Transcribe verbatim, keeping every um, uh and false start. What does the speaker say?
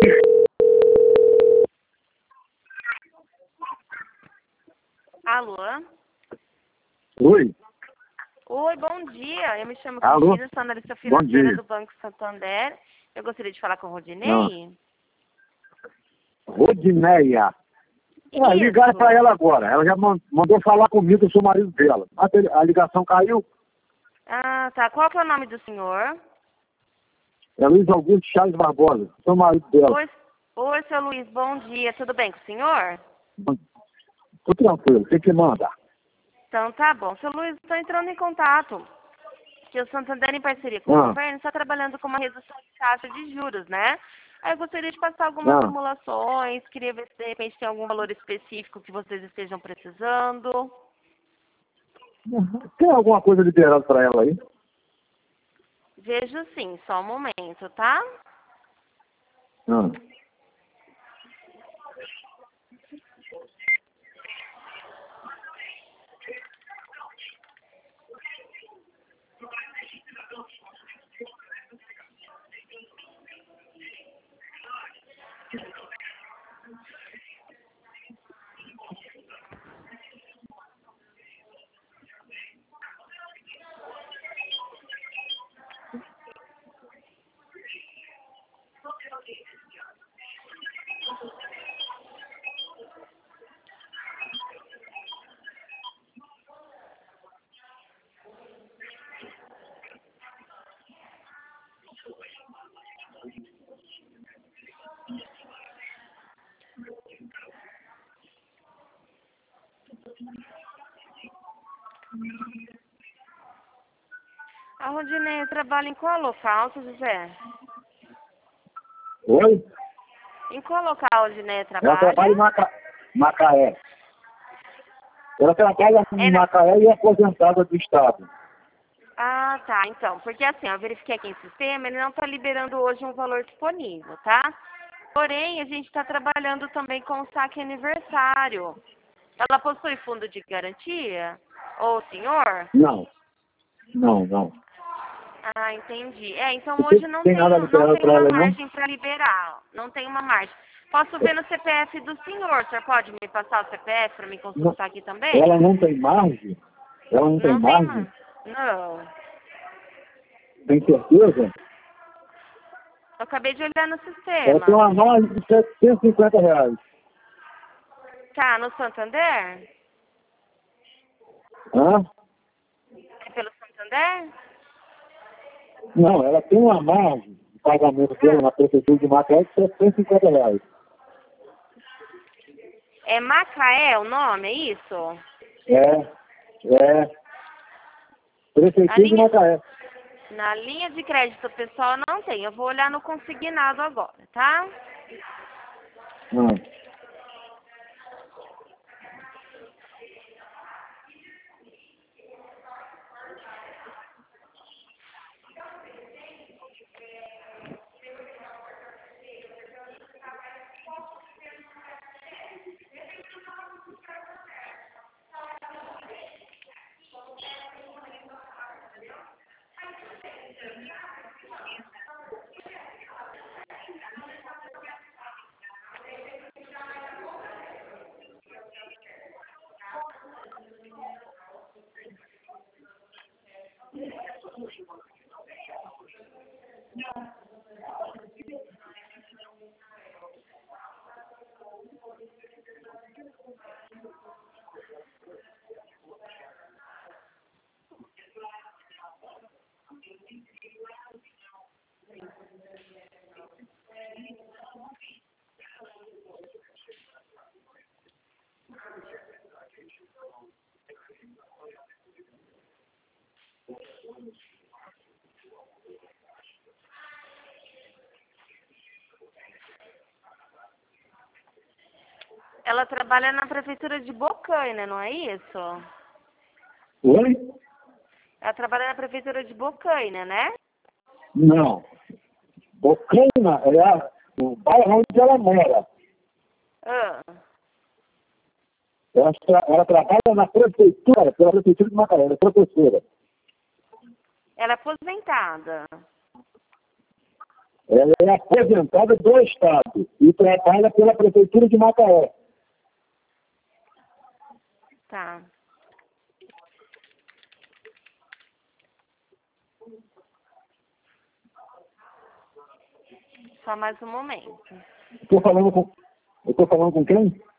Alô? Oi. Oi, bom dia. Eu me chamo Alô? Cristina, sou analista Bom financeira dia. do Banco Santander. Eu gostaria de falar com o Rodinei. Rodineia. Ah, Isso. ligaram para ela agora. Ela já man- mandou falar comigo, eu sou o marido dela. A, tele- a ligação caiu. Ah, tá. Qual que é o nome do senhor? É Luiz Augusto Chaves Barbosa. Sou o marido dela. Oi, oi, seu Luiz, bom dia. Tudo bem com o senhor? Tô tranquilo. O que que manda? Então tá bom. Seu Luiz, estou entrando em contato. Que o Santander, em parceria com o Ah, governo, está trabalhando com uma redução de taxa de juros, né? Aí eu gostaria de passar algumas ah. simulações, queria ver se de repente tem algum valor específico que vocês estejam precisando. Tem alguma coisa liberada para ela aí? Vejo sim, só um momento, tá? Ah. A Rodinei trabalha em qual local, seu José? Oi? Em qual local a Rodinei Ela trabalha? trabalha em Maca... Macaé. Ela trabalha É em na- Macaé e é aposentada do Estado. Ah, tá, então. Porque assim, eu verifiquei aqui em sistema, ele não está liberando hoje um valor disponível, tá? Porém, a gente está trabalhando também com o saque aniversário. Ela possui fundo de garantia? Ou o senhor? Não. Não, não. Ah, entendi. É, então Não hoje tem, não tem tem, nada não liberado tem para uma ela, não? margem para liberar. Não tem uma margem. Posso ver no C P F do senhor. O senhor pode me passar o C P F para me Não. consultar aqui também? Ela não tem margem? Ela não tem Não tem margem? mais. Não. Tem certeza? Eu acabei de olhar no Ela tem sistema. uma margem de setecentos e cinquenta reais. Tá, no Santander? Hã? É pelo Santander? Não, ela tem uma margem de pagamento dela na prefeitura de Macaé de setecentos e cinquenta reais. É Macaé o nome, é isso? É, é. A Prefeitura de linha, Macaé. na linha de crédito pessoal não tem. Eu vou olhar no consignado agora, tá? Ah. Ela trabalha na prefeitura de Bocaina, não é isso? Oi? Ela trabalha na prefeitura de Bocaina, né? Não. Bocaina é a, o bairro onde ela mora. Ah, Ela, tra- ela trabalha na prefeitura, pela prefeitura de Macaé, ela é professora. ela é aposentada. Ela é aposentada do Estado e trabalha pela Prefeitura de Macaé. Tá. Só mais um momento. Estou falando com... Eu estou falando com quem?